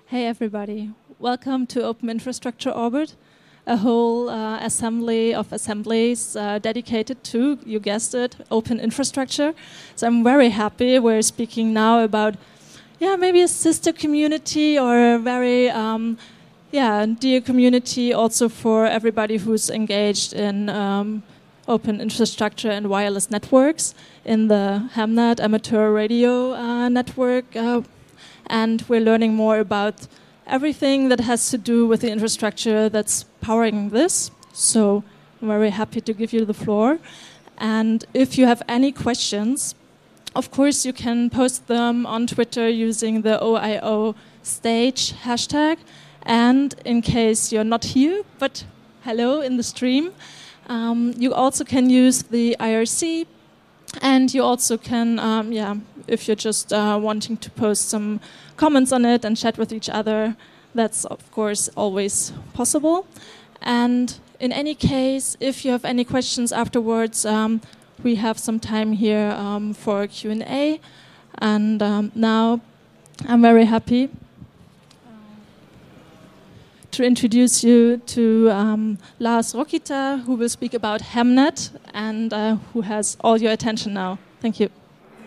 Hey everybody, welcome to Open Infrastructure Orbit, a whole assembly of assemblies dedicated to, you guessed it, open infrastructure. So I'm very happy we're speaking now about, maybe a sister community or a very, dear community also for everybody who's engaged in open infrastructure and wireless networks in the Hemnet amateur radio network. And we're learning more about everything that has to do with the infrastructure that's powering this. So I'm very happy to give you the floor. And if you have any questions, of course you can post them on Twitter using the OIO stage hashtag. And in case you're not here, but hello in the stream, you also can use the IRC. And you also can, if you're just wanting to post some comments on it and chat with each other, that's of course always possible. And in any case, if you have any questions afterwards, we have some time here for Q&A. And now I'm very happy to introduce you to Lars Rokita, who will speak about Hemnet and who has all your attention now. Thank you.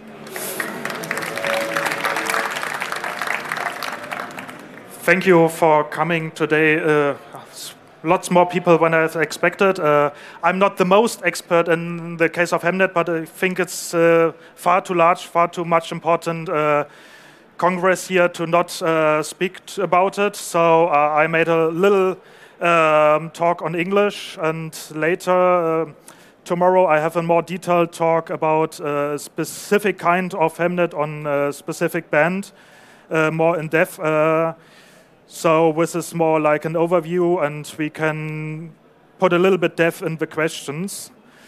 Thank you for coming today. Lots more people than I expected. I'm not the most expert in the case of Hemnet, but I think it's far too large, far too much important Congress here to not speak about it. So I made a little talk on English, and later tomorrow I have a more detailed talk about a specific kind of Hemnet on a specific band, more in depth. So this is more like an overview, and we can put a little bit depth in the questions.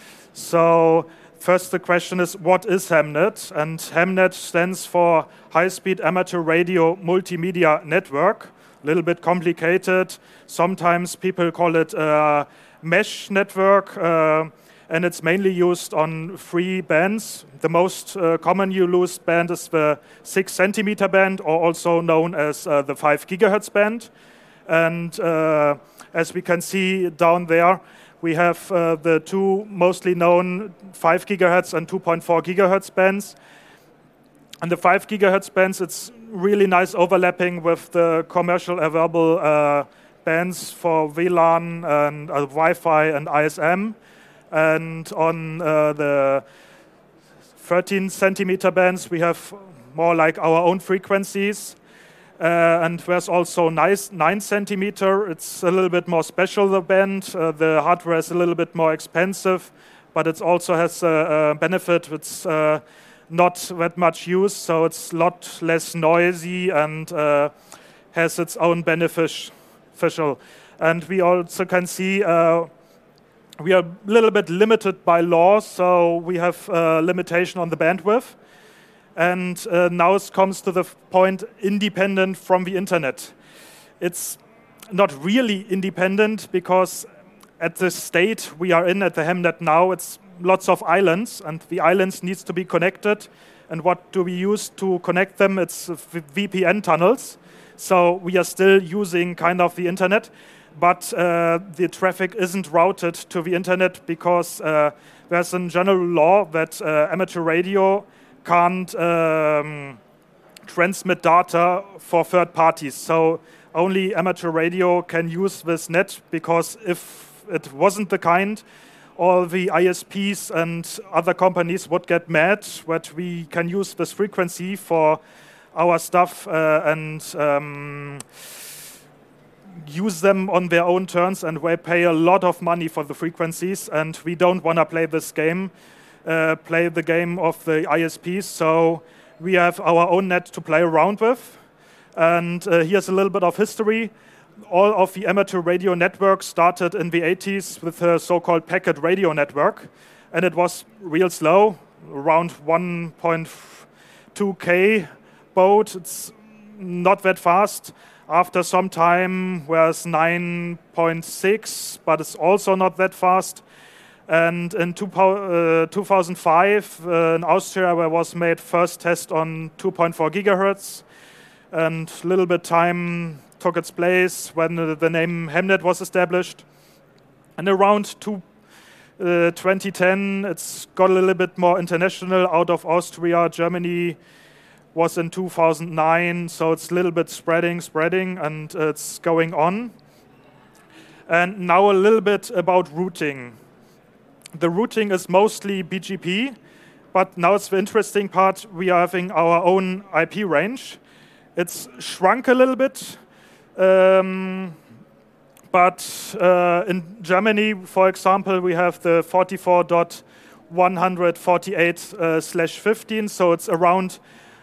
So first the question is, what is Hemnet? And Hemnet stands for High-Speed Amateur Radio Multimedia Network. A little bit complicated. Sometimes people call it a mesh network, and it's mainly used on 3 bands. The most common used band is the 6 centimeter band, or also known as the 5 gigahertz band. And as we can see down there, we have the 2 mostly known 5 gigahertz and 2.4 gigahertz bands. And the 5 gigahertz bands, it's really nice overlapping with the commercial available bands for VLAN and Wi-Fi and ISM. And on the 13 centimeter bands, we have more like our own frequencies. And there's also 9 centimeter. It's a little bit more special, the band. The hardware is a little bit more expensive, but it also has a benefit. It's not that much use, so it's a lot less noisy and has its own beneficial. And we also can see we are a little bit limited by law, so we have a limitation on the bandwidth. And now it comes to the point independent from the internet. It's not really independent because at the state we are in at the Hemnet now, it's lots of islands, and the islands needs to be connected. And what do we use to connect them? It's VPN tunnels. So we are still using kind of the internet, but the traffic isn't routed to the internet because there's a general law that amateur radio can't transmit data for third parties. So only amateur radio can use this net, because if it wasn't the kind, all the ISPs and other companies would get mad that we can use this frequency for our stuff and use them on their own terms, and they pay a lot of money for the frequencies, and we don't want to play this game. Play the game of the ISPs, so we have our own net to play around with. And here's a little bit of history. All of the amateur radio networks started in the 80s with a so-called packet radio network, and it was real slow, around 1.2K baud. It's not that fast. After some time, was 9.6, but it's also not that fast. And in 2005, in Austria, there was made first test on 2.4 gigahertz. and a little bit time took its place when the name Hemnet was established. And around 2010, it's got a little bit more international out of Austria. Germany was in 2009, so it's a little bit spreading, and it's going on. And now a little bit about routing. The routing is mostly BGP, but now it's the interesting part. We are having our own IP range. It's shrunk a little bit, but in Germany, for example, we have the 44.148/15, so it's around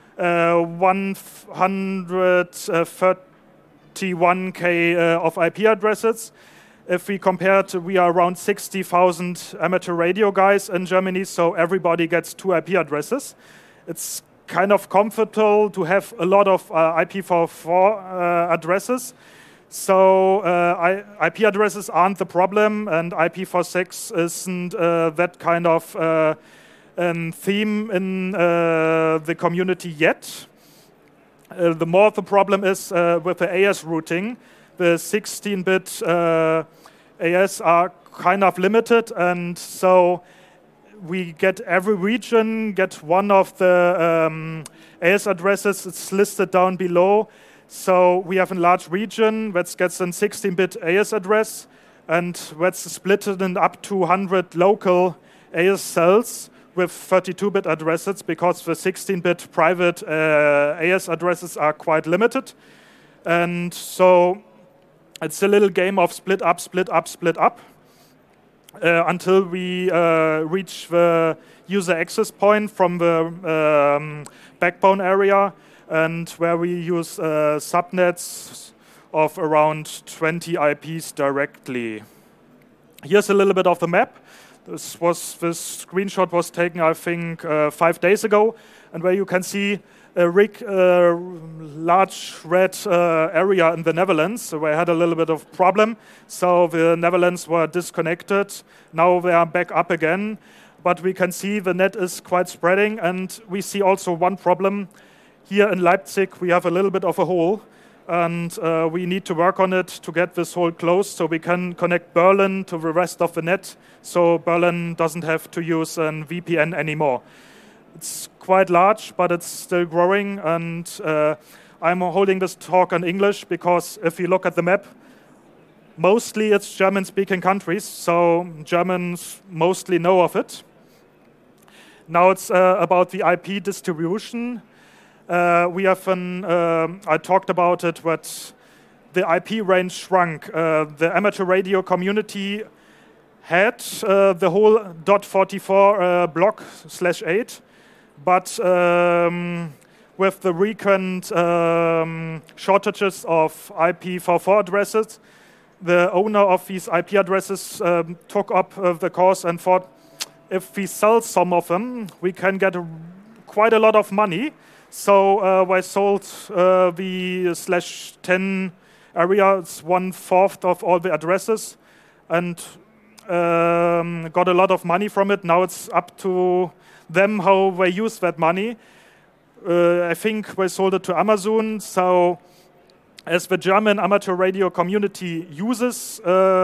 131K of IP addresses. If we compare to, we are around 60,000 amateur radio guys in Germany, so everybody gets 2 IP addresses. It's kind of comfortable to have a lot of IPv4 addresses. So IP addresses aren't the problem, and IPv6 isn't that kind of theme in the community yet. The more the problem is with the AS routing. The 16-bit AS are kind of limited, and so we get every region get one of the AS addresses. It's listed down below. So we have a large region that gets a 16-bit AS address, and that's split in up to 100 local AS cells with 32-bit addresses, because the 16-bit private AS addresses are quite limited. And so it's a little game of split up, until we reach the user access point from the backbone area, and where we use subnets of around 20 IPs directly. Here's a little bit of the map. This screenshot was taken, I think, 5 days ago, and where you can see a large red area in the Netherlands, where I had a little bit of problem. So the Netherlands were disconnected. Now they are back up again. But we can see the net is quite spreading, and we see also one problem. Here in Leipzig, we have a little bit of a hole, and we need to work on it to get this hole closed so we can connect Berlin to the rest of the net, so Berlin doesn't have to use a VPN anymore. It's quite large, but it's still growing, and I'm holding this talk in English because if you look at the map, mostly it's German-speaking countries, so Germans mostly know of it. Now it's about the IP distribution. We have I talked about it, but the IP range shrunk. The amateur radio community had the whole .44 block /8, but with the recent shortages of IPv4 addresses, the owner of these IP addresses took up the cause and thought, if we sell some of them, we can get quite a lot of money. So we sold the /10 area. It's 1/4 of all the addresses, and got a lot of money from it. Now it's up to them how they use that money. I think we sold it to Amazon. So as the German amateur radio community uses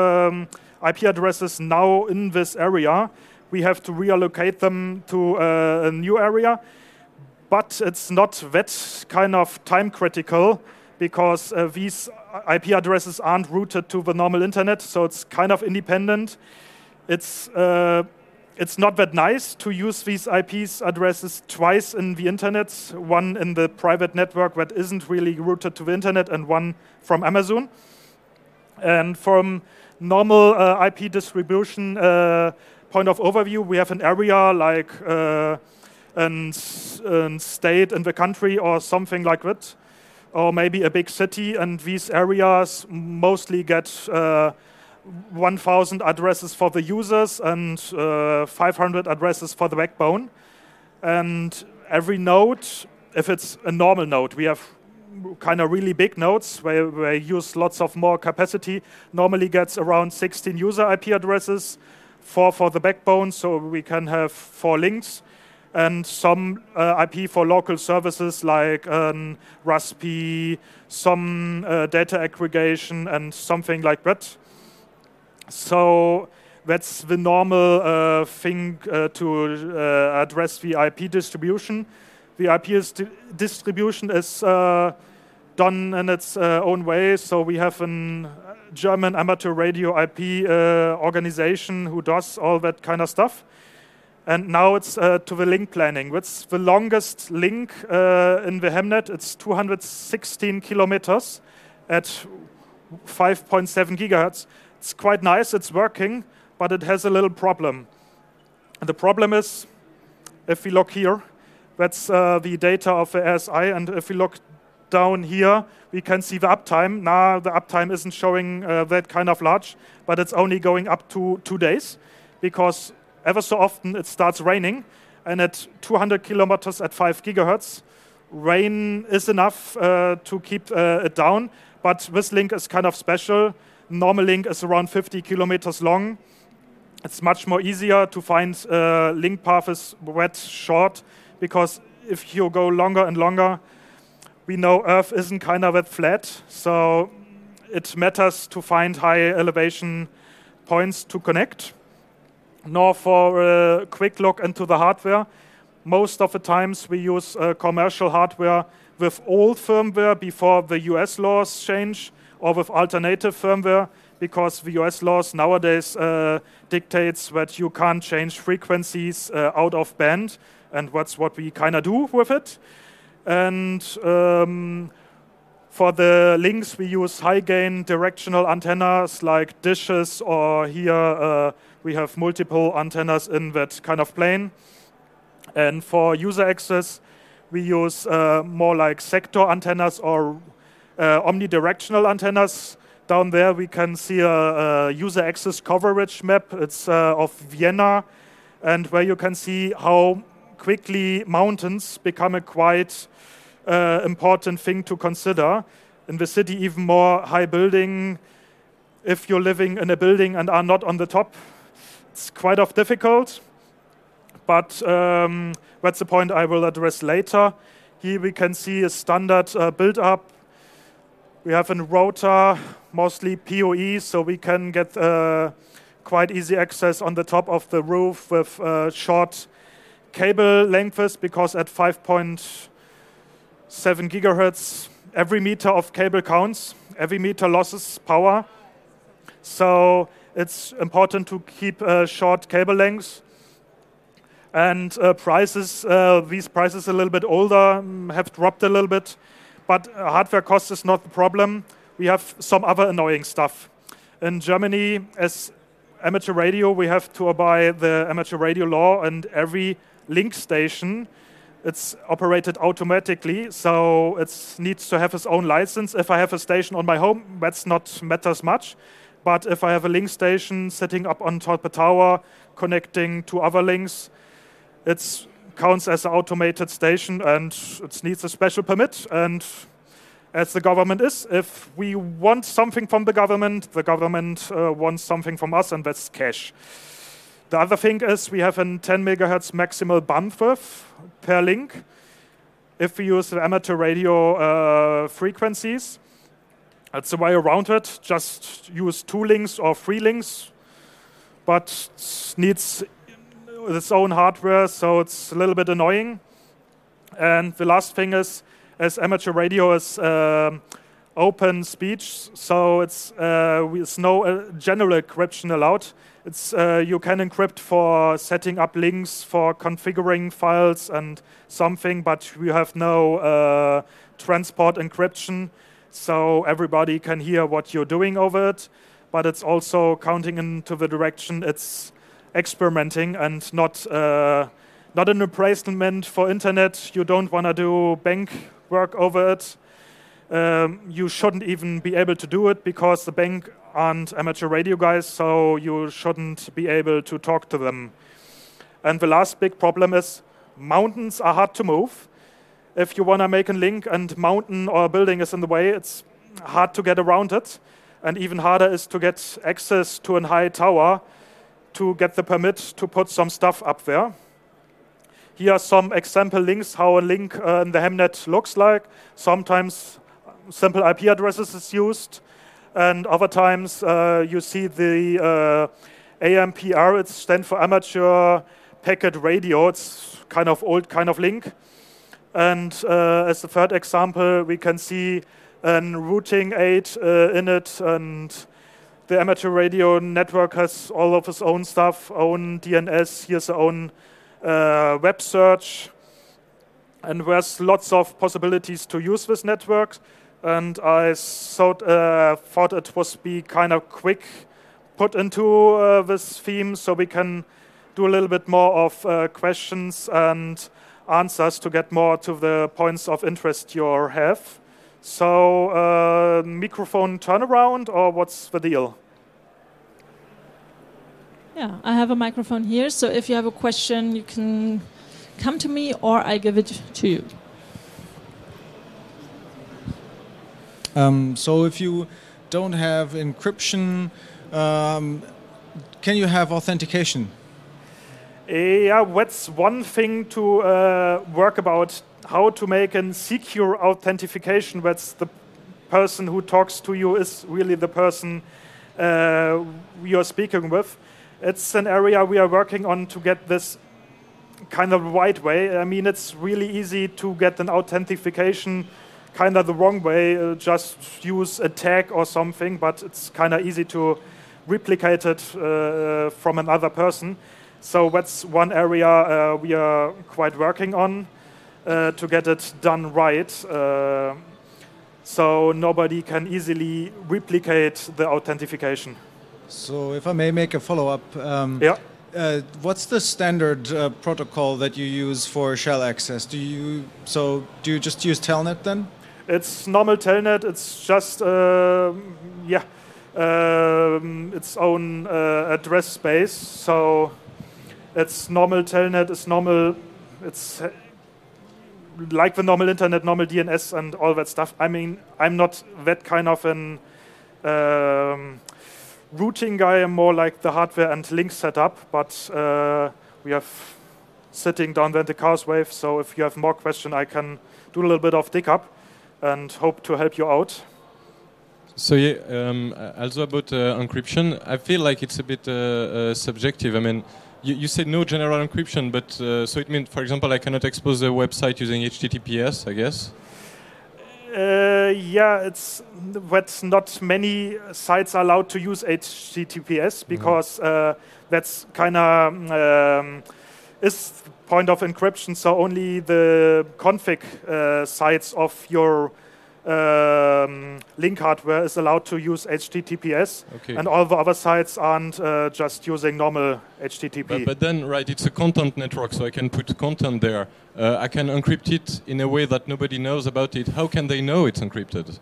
IP addresses now in this area, we have to reallocate them to a new area. But it's not that kind of time critical, because these IP addresses aren't routed to the normal internet, so it's kind of independent. It's not that nice to use these IP addresses twice in the internet, one in the private network that isn't really routed to the internet and one from Amazon. And from normal IP distribution point of overview, we have an area like a state in the country or something like that, or maybe a big city, and these areas mostly get 1,000 addresses for the users and 500 addresses for the backbone. And every node, if it's a normal node, we have kind of really big nodes where we use lots of more capacity, normally gets around 16 user IP addresses, 4 for the backbone, so we can have 4 links. and some IP for local services like RASP, some data aggregation, and something like that. So that's the normal thing to address the IP distribution. The IP distribution is done in its own way. So we have a German amateur radio IP organization who does all that kind of stuff. And now it's to the link planning. It's the longest link in the Hemnet. It's 216 kilometers at 5.7 gigahertz. It's quite nice, it's working, but it has a little problem. And the problem is, if we look here, that's the data of the ASI, and if we look down here, we can see the uptime. Now the uptime isn't showing that kind of large, but it's only going up to 2 days, because ever so often it starts raining, and at 200 kilometers at 5 gigahertz, rain is enough to keep it down, but this link is kind of special. Normal link is around 50 kilometers long. It's much more easier to find link paths that short, because if you go longer and longer, we know Earth isn't kind of that flat, so it matters to find high elevation points to connect. Nor for a quick look into the hardware. Most of the times we use commercial hardware with old firmware before the US laws change, or with alternative firmware, because the US laws nowadays dictates that you can't change frequencies out of band, and that's what we kind of do with it. And for the links, we use high-gain directional antennas like dishes, or here we have multiple antennas in that kind of plane. And for user access, we use more like sector antennas or omnidirectional antennas. Down there we can see a user access coverage map. It's of Vienna, and where you can see how quickly mountains become a quite important thing to consider. In the city, even more high building. If you're living in a building and are not on the top, it's quite difficult. But that's the point I will address later. Here we can see a standard build-up. We have a router, mostly PoE, so we can get quite easy access on the top of the roof with short cable lengths, because at 5.7 gigahertz, every meter of cable counts. Every meter losses power. So it's important to keep short cable lengths. And prices, these prices a little bit older, have dropped a little bit. But hardware cost is not the problem. We have some other annoying stuff. In Germany, as amateur radio, we have to obey the amateur radio law, and every link station, it's operated automatically, so it needs to have its own license. If I have a station on my home, that's not matters much. But if I have a link station sitting up on top of a tower, connecting to other links, it counts as an automated station, and it needs a special permit. And as the government is, if we want something from the government wants something from us, and that's cash. The other thing is we have a 10 megahertz maximal bandwidth per link if we use the amateur radio frequencies. That's the way around it. Just use 2 links or 3 links, but needs its own hardware, so it's a little bit annoying. And the last thing is, as amateur radio is open speech, so there's no general encryption allowed. You can encrypt for setting up links, for configuring files and something, but you have no transport encryption, so everybody can hear what you're doing over it. But it's also counting into the direction it's experimenting, and not an replacement for internet. You don't want to do bank work over it. You shouldn't even be able to do it, because the bank aren't amateur radio guys, so you shouldn't be able to talk to them. And the last big problem is mountains are hard to move. If you want to make a link and mountain or a building is in the way, it's hard to get around it. And even harder is to get access to a high tower to get the permit to put some stuff up there. here are some example links, how a link in the Hemnet looks like. Sometimes simple IP addresses is used, and other times you see the AMPR, it stands for Amateur Packet Radio. It's kind of old kind of link. And as the third example, we can see a routing aid in it, and the amateur radio network has all of its own stuff, own DNS, here's the own web search, and there's lots of possibilities to use this network. And I thought it was be kind of quick put into this theme, so we can do a little bit more of questions and answers to get more to the points of interest you have. So, microphone turnaround, or what's the deal? Yeah, I have a microphone here, so if you have a question, you can come to me or I give it to you. So if you don't have encryption, can you have authentication? Yeah, that's one thing to work about, how to make a secure authentication. That's the person who talks to you is really the person you're speaking with. It's an area we are working on to get this kind of right way. I mean, it's really easy to get an authentication kind of the wrong way, just use a tag or something, but it's kind of easy to replicate it from another person. So that's one area we are quite working on to get it done right. So nobody can easily replicate the authentication. So if I may make a follow-up, what's the standard protocol that you use for shell access? Do you just use Telnet then? It's normal Telnet. It's just its own address space. So it's normal Telnet. It's normal. It's like the normal internet, normal DNS, and all that stuff. I mean, I'm not that kind of an routing guy. I'm more like the hardware and link setup. But we have sitting down there in the Chaos Wave. So if you have more questions, I can do a little bit of dig up and hope to help you out. So also about encryption, I feel like it's a bit subjective. I mean, you said no general encryption, but so it means, for example, I cannot expose a website using HTTPS, I guess? It's that not many sites are allowed to use HTTPS because that's kind of is point of encryption. So only the config sites of your link hardware is allowed to use HTTPS, and all the other sites aren't just using normal HTTP. But then, right, it's a content network, so I can put content there. I can encrypt it in a way that nobody knows about it. How can they know it's encrypted?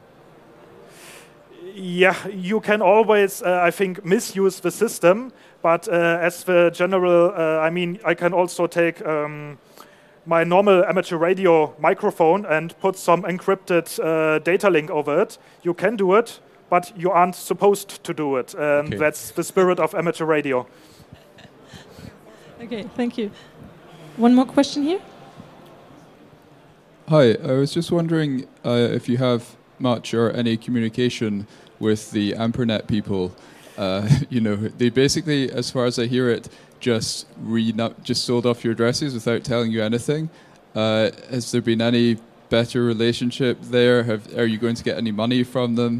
Yeah, you can always, I think, misuse the system, but as the general, I can also take my normal amateur radio microphone and put some encrypted data link over it. You can do it, but you aren't supposed to do it. And that's the spirit of amateur radio. Okay, thank you. One more question here. Hi, I was just wondering if you have much or any communication with the Ampernet people. They basically, as far as I hear it, just sold off your addresses without telling you anything. Has there been any better relationship there? Are you going to get any money from them?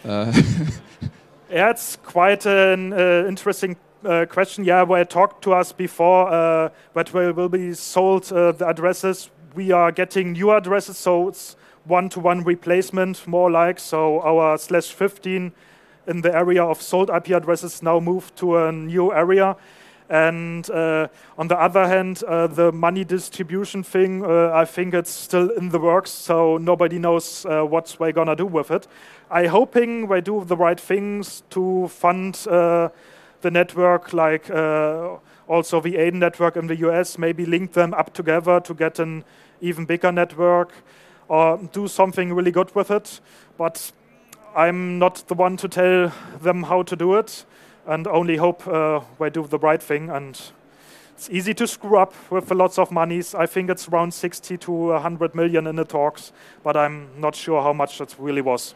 Yeah, it's quite an interesting question. Yeah, where talked to us before, but will be sold the addresses. We are getting new addresses, so it's one-to-one replacement, more like. So our /15 in the area of sold IP addresses now moved to a new area. And on the other hand, the money distribution thing, I think it's still in the works, so nobody knows what we're going to do with it. I'm hoping we do the right things to fund the network, like also the AIDN network in the US, maybe link them up together to get an even bigger network, or do something really good with it. But I'm not the one to tell them how to do it, and only hope we do the right thing and It's easy to screw up with lots of monies. I think it's around 60 to 100 million in the talks, but I'm not sure how much that really was.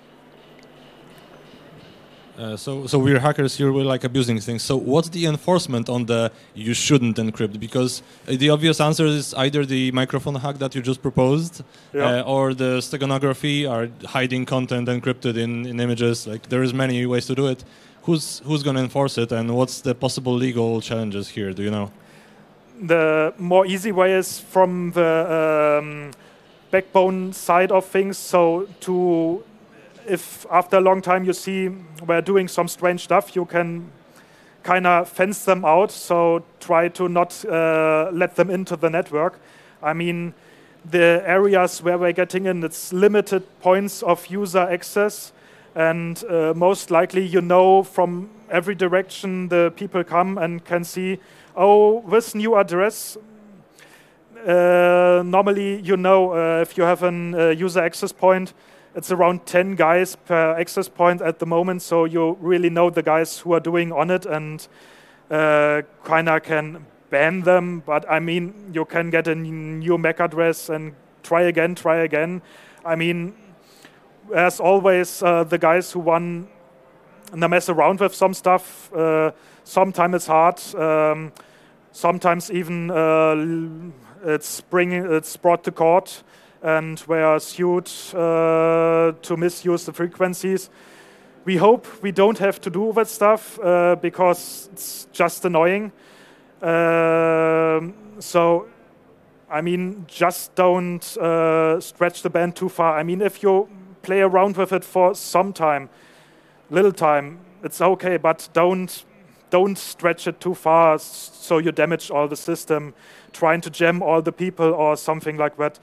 So we're hackers here, we're like abusing things. So what's the enforcement on the you shouldn't encrypt? Because the obvious answer is either the microphone hack that you just proposed, or the steganography are hiding content encrypted in images. Like there is many ways to do it. Who's going to enforce it, and what's the possible legal challenges here? Do you know? The more easy way is from the backbone side of things. So if after a long time you see we're doing some strange stuff, you can kind of fence them out. So try to not let them into the network. I mean, the areas where we're getting in, it's limited points of user access. And most likely, you know, from every direction the people come and can see, oh, this new address. Normally, you know, if you have an user access point, it's around 10 guys per access point at the moment. So you really know the guys who are doing on it and kind of can ban them. But I mean, you can get a new MAC address and try again. I mean, as always, the guys who want to mess around with some stuff, sometimes it's hard. Sometimes even it's brought to court, and we are sued to misuse the frequencies. We hope we don't have to do that stuff because it's just annoying. So, I mean, just don't stretch the band too far. I mean, if you play around with it for some time, little time, it's okay, but don't stretch it too far so you damage all the system, trying to jam all the people or something like that.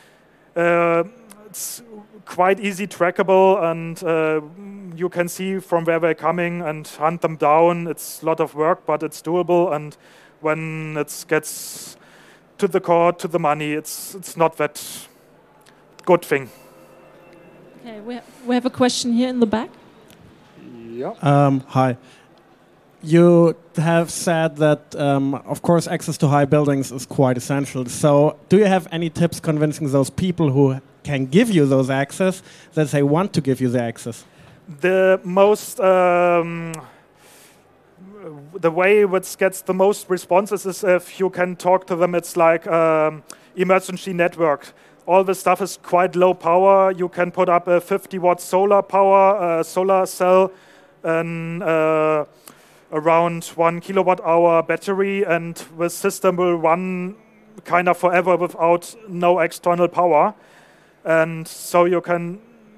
It's quite easy trackable, and you can see from where they're coming and hunt them down. It's a lot of work, but it's doable, and when it gets to the court, to the money, it's not that good thing. Okay, we have a question here in the back. Yeah. Hi. You have said that, of course, access to high buildings is quite essential. So do you have any tips convincing those people who can give you those access that they want to give you the access? The most, the way which gets the most responses is if you can talk to them. It's like emergency network. All the stuff is quite low power. You can put up a 50-watt solar power, solar cell, and around 1 kilowatt-hour battery, and the system will run kind of forever without no external power. And so you can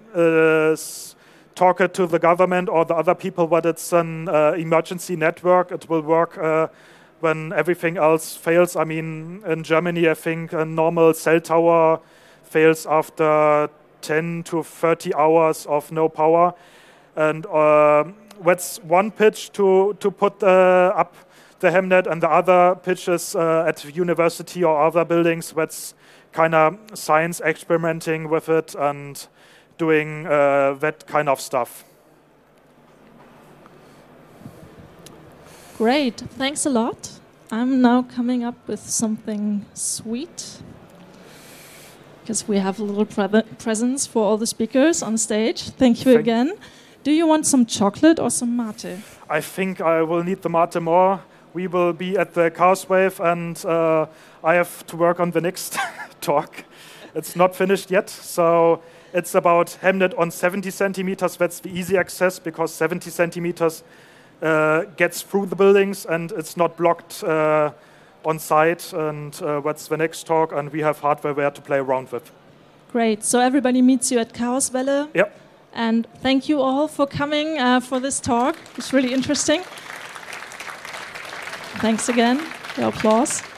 talk it to the government or the other people, but it's an emergency network. It will work when everything else fails. I mean, in Germany, I think a normal cell tower fails after 10 to 30 hours of no power. And that's one pitch to put up the Hemnet, and the other pitch is at university or other buildings. That's kind of science experimenting with it and doing that kind of stuff. Great, thanks a lot. I'm now coming up with something sweet, because we have a little presents for all the speakers on stage. Thank you again. Do you want some chocolate or some mate? I think I will need the mate more. We will be at the Chaos Wave, and I have to work on the next talk. It's not finished yet, so it's about Hemnet on 70 centimeters. That's the easy access, because 70 centimeters gets through the buildings and it's not blocked on site. And that's the next talk, and we have hardware there to play around with. Great. So everybody meets you at Chaoswelle. Yep. And thank you all for coming for this talk. It's really interesting. Thanks again. The applause.